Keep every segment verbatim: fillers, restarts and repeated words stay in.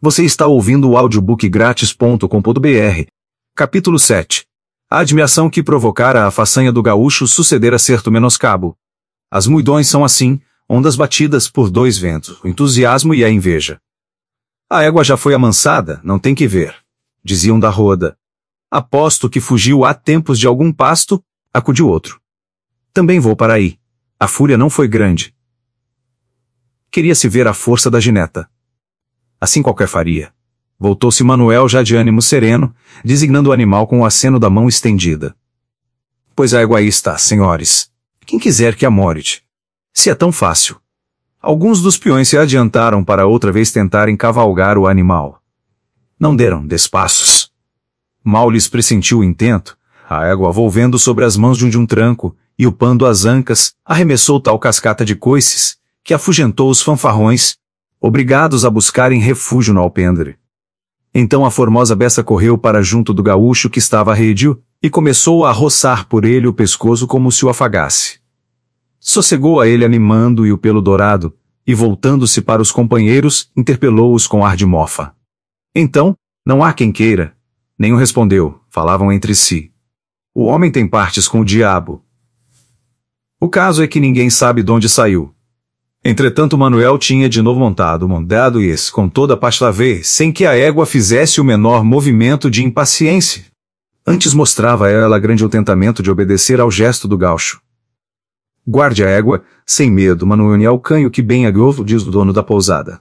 Você está ouvindo o audiobook grátis ponto com ponto br. Capítulo sete. A admiração que provocara a façanha do gaúcho suceder a certo menoscabo. As muidões são assim, ondas batidas por dois ventos, o entusiasmo e a inveja. A égua já foi amansada, não tem que ver, diziam da roda. Aposto que fugiu há tempos de algum pasto, acudiu outro. Também vou para aí. A fúria não foi grande. Queria-se ver a força da gineta. Assim qualquer faria. Voltou-se Manuel já de ânimo sereno, designando o animal com o aceno da mão estendida. Pois a égua aí está, senhores. Quem quiser que a morte. Se é tão fácil. Alguns dos peões se adiantaram para outra vez tentarem cavalgar o animal. Não deram despassos. Mal lhes pressentiu o intento, a égua volvendo sobre as mãos de um, de um tranco, e upando as ancas, arremessou tal cascata de coices, que afugentou os fanfarrões, obrigados a buscarem refúgio no alpendre. Então a formosa besta correu para junto do gaúcho que estava arredio, e começou a roçar por ele o pescoço como se o afagasse. Sossegou a ele animando e o pelo dourado, e voltando-se para os companheiros, interpelou-os com ar de mofa. Então, não há quem queira. Nenhum respondeu, falavam entre si. O homem tem partes com o diabo. O caso é que ninguém sabe de onde saiu. Entretanto Manuel tinha de novo montado o mondado e esse, com toda a paslavê, sem que a égua fizesse o menor movimento de impaciência. Antes mostrava a ela grande contentamento de obedecer ao gesto do gaucho. Guarde a égua, sem medo, Manuel canho que bem agou, diz o dono da pousada.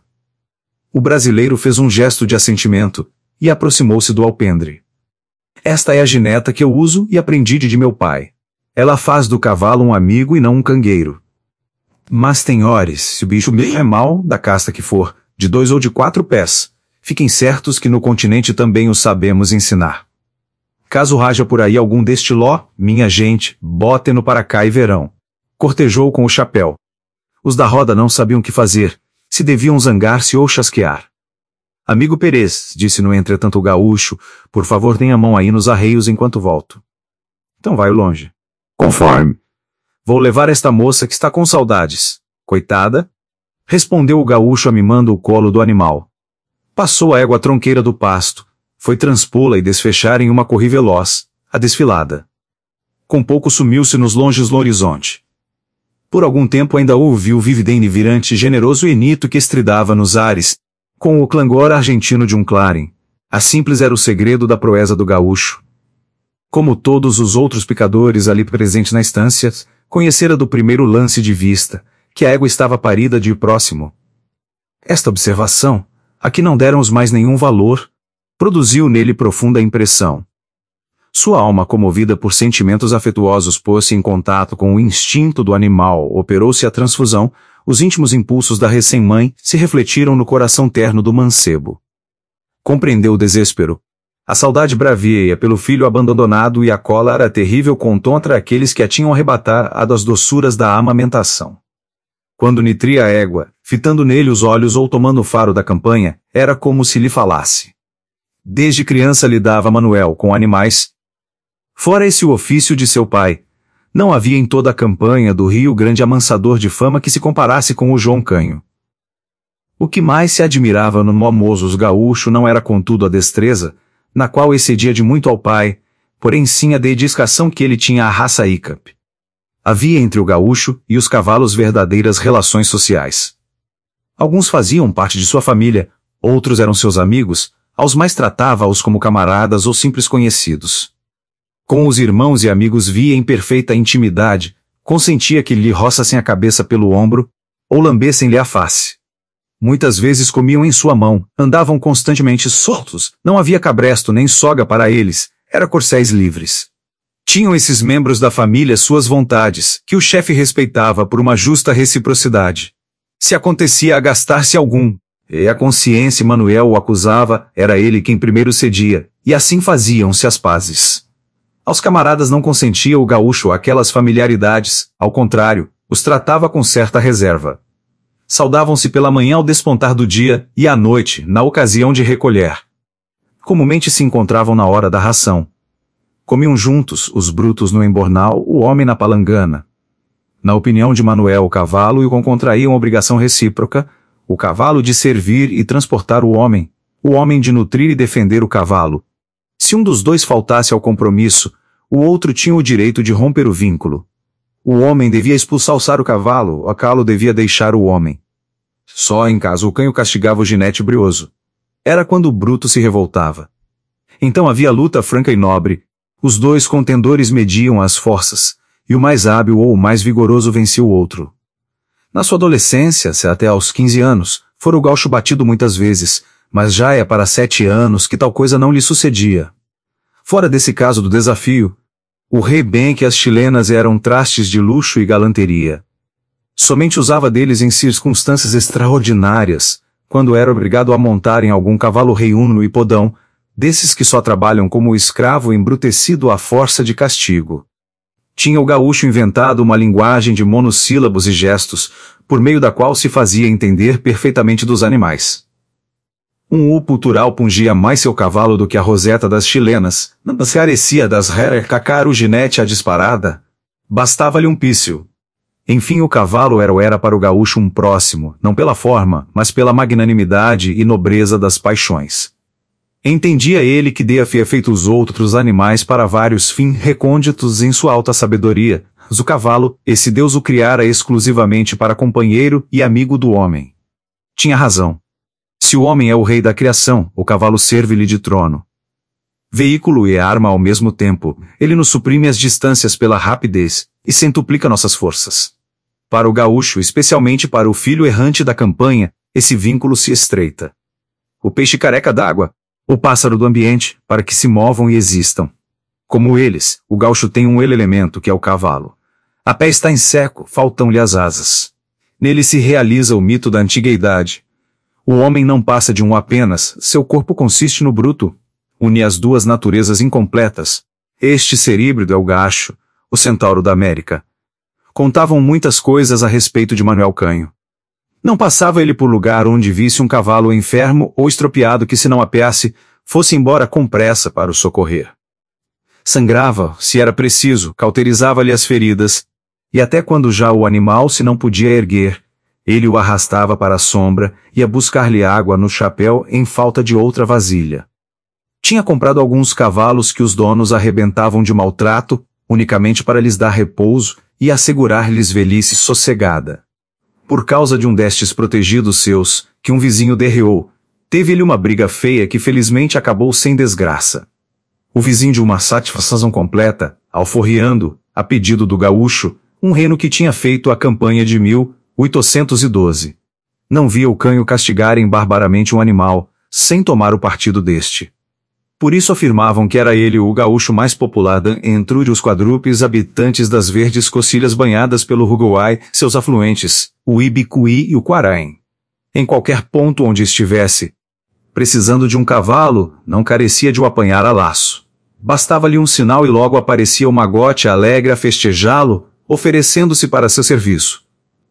O brasileiro fez um gesto de assentimento, e aproximou-se do alpendre. Esta é a gineta que eu uso e aprendi de meu pai. Ela faz do cavalo um amigo e não um cangueiro. Mas, senhores, se o bicho é mau, da casta que for, de dois ou de quatro pés, fiquem certos que no continente também o sabemos ensinar. Caso raja por aí algum deste ló, minha gente, botem-no para cá e verão. Cortejou com o chapéu. Os da roda não sabiam o que fazer, se deviam zangar-se ou chasquear. Amigo Perez, disse no entretanto o gaúcho, por favor tenha a mão aí nos arreios enquanto volto. Então vai longe. Conforme. Vou levar esta moça que está com saudades. Coitada? Respondeu o gaúcho amimando o colo do animal. Passou a égua tronqueira do pasto, foi transpô-la e desfechar em uma corri veloz, a desfilada. Com pouco sumiu-se nos longes do horizonte. Por algum tempo ainda ouviu o vividene virante generoso e nito que estridava nos ares, com o clangor argentino de um clarim. A simples era o segredo da proeza do gaúcho. Como todos os outros picadores ali presentes na estância, conhecera do primeiro lance de vista, que a égua estava parida de próximo. Esta observação, a que não deram os mais nenhum valor, produziu nele profunda impressão. Sua alma, comovida por sentimentos afetuosos, pôs-se em contato com o instinto do animal, operou-se a transfusão, os íntimos impulsos da recém-mãe se refletiram no coração terno do mancebo. Compreendeu o desespero. A saudade bravia pelo filho abandonado e a cola era terrível contra aqueles que a tinham arrebatado das doçuras da amamentação. Quando nitria a égua, fitando nele os olhos ou tomando o faro da campanha, era como se lhe falasse. Desde criança lidava Manuel com animais. Fora esse o ofício de seu pai, não havia em toda a campanha do Rio Grande amansador de fama que se comparasse com o João Canho. O que mais se admirava no famoso gaúcho não era contudo a destreza, na qual excedia de muito ao pai, porém sim a dedicação que ele tinha à raça Icap. Havia entre o gaúcho e os cavalos verdadeiras relações sociais. Alguns faziam parte de sua família, outros eram seus amigos, aos mais tratava-os como camaradas ou simples conhecidos. Com os irmãos e amigos via em perfeita intimidade, consentia que lhe roçassem a cabeça pelo ombro, ou lambessem-lhe a face. Muitas vezes comiam em sua mão, andavam constantemente soltos, não havia cabresto nem soga para eles, era corcéis livres. Tinham esses membros da família suas vontades, que o chefe respeitava por uma justa reciprocidade. Se acontecia a gastar-se algum, e a consciência Manuel o acusava, era ele quem primeiro cedia, e assim faziam-se as pazes. Aos camaradas não consentia o gaúcho aquelas familiaridades, ao contrário, os tratava com certa reserva. Saudavam-se pela manhã ao despontar do dia, e à noite, na ocasião de recolher. Comumente se encontravam na hora da ração. Comiam juntos, os brutos no embornal, o homem na palangana. Na opinião de Manuel, o cavalo e o contraíam obrigação recíproca, o cavalo de servir e transportar o homem, o homem de nutrir e defender o cavalo. Se um dos dois faltasse ao compromisso, o outro tinha o direito de romper o vínculo. O homem devia expulsar o cavalo, o cavalo devia deixar o homem. Só em caso o canho castigava o ginete brioso. Era quando o bruto se revoltava. Então havia luta franca e nobre. Os dois contendores mediam as forças, e o mais hábil ou o mais vigoroso vencia o outro. Na sua adolescência, se até aos quinze anos, fora o gaúcho batido muitas vezes, mas já é para sete anos que tal coisa não lhe sucedia. Fora desse caso do desafio, o rei bem que as chilenas eram trastes de luxo e galanteria. Somente usava deles em circunstâncias extraordinárias, quando era obrigado a montar em algum cavalo reiúno e podão, desses que só trabalham como escravo embrutecido à força de castigo. Tinha o gaúcho inventado uma linguagem de monossílabos e gestos, por meio da qual se fazia entender perfeitamente dos animais. Um uputural pungia mais seu cavalo do que a roseta das chilenas, não carecia das reras cacar o ginete à disparada. Bastava-lhe um pício. Enfim, o cavalo era ou era para o gaúcho um próximo, não pela forma, mas pela magnanimidade e nobreza das paixões. Entendia ele que dê havia feito os outros animais para vários fins recônditos em sua alta sabedoria, mas o cavalo, esse Deus o criara exclusivamente para companheiro e amigo do homem. Tinha razão. Se o homem é o rei da criação, o cavalo serve-lhe de trono. Veículo e arma ao mesmo tempo, ele nos suprime as distâncias pela rapidez, e centuplica nossas forças. Para o gaúcho, especialmente para o filho errante da campanha, esse vínculo se estreita. O peixe careca d'água, o pássaro do ambiente, para que se movam e existam. Como eles, o gaúcho tem um elemento que é o cavalo. A pé está em seco, faltam-lhe as asas. Nele se realiza o mito da antiguidade. O homem não passa de um apenas, seu corpo consiste no bruto. Une as duas naturezas incompletas. Este ser híbrido é o gacho, o centauro da América. Contavam muitas coisas a respeito de Manuel Canho. Não passava ele por lugar onde visse um cavalo enfermo ou estropiado que, se não apeasse, fosse embora com pressa para o socorrer. Sangrava, se era preciso, cauterizava-lhe as feridas, e até quando já o animal se não podia erguer, ele o arrastava para a sombra e ia buscar-lhe água no chapéu em falta de outra vasilha. Tinha comprado alguns cavalos que os donos arrebentavam de maltrato, unicamente para lhes dar repouso e assegurar-lhes velhice sossegada. Por causa de um destes protegidos seus, que um vizinho derreou, teve-lhe uma briga feia que felizmente acabou sem desgraça. O vizinho de uma satisfação completa, alforriando, a pedido do gaúcho, um reno que tinha feito a campanha de mil oitocentos e doze. Não via o canho castigarem barbaramente um animal, sem tomar o partido deste. Por isso afirmavam que era ele o gaúcho mais popular entre os quadrúpedes habitantes das verdes cocilhas banhadas pelo Uruguai, seus afluentes, o Ibicuí e o Quaraim. Em qualquer ponto onde estivesse, precisando de um cavalo, não carecia de o apanhar a laço. Bastava-lhe um sinal e logo aparecia o magote alegre a festejá-lo, oferecendo-se para seu serviço.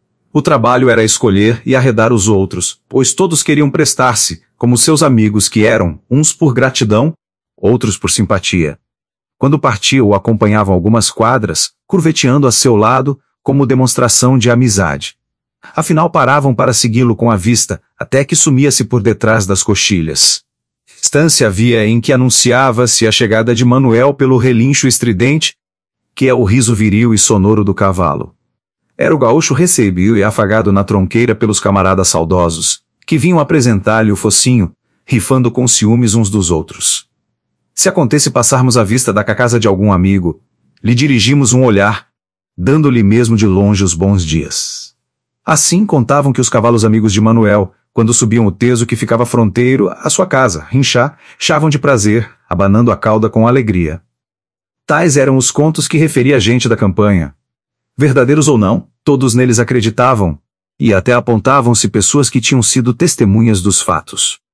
O trabalho era escolher e arredar os outros, pois todos queriam prestar-se, como seus amigos que eram, uns por gratidão, outros por simpatia. Quando partia o acompanhavam algumas quadras, curveteando a seu lado, como demonstração de amizade. Afinal paravam para segui-lo com a vista, até que sumia-se por detrás das coxilhas. Instância havia em que anunciava-se a chegada de Manuel pelo relincho estridente, que é o riso viril e sonoro do cavalo. Era o gaúcho recebido e afagado na tronqueira pelos camaradas saudosos, que vinham apresentar-lhe o focinho, rifando com ciúmes uns dos outros. Se acontece passarmos a vista da casa de algum amigo, lhe dirigimos um olhar, dando-lhe mesmo de longe os bons dias. Assim contavam que os cavalos amigos de Manuel, quando subiam o teso que ficava fronteiro à sua casa, rinchá, chavam de prazer, abanando a cauda com alegria. Tais eram os contos que referia a gente da campanha. Verdadeiros ou não, todos neles acreditavam, e até apontavam-se pessoas que tinham sido testemunhas dos fatos.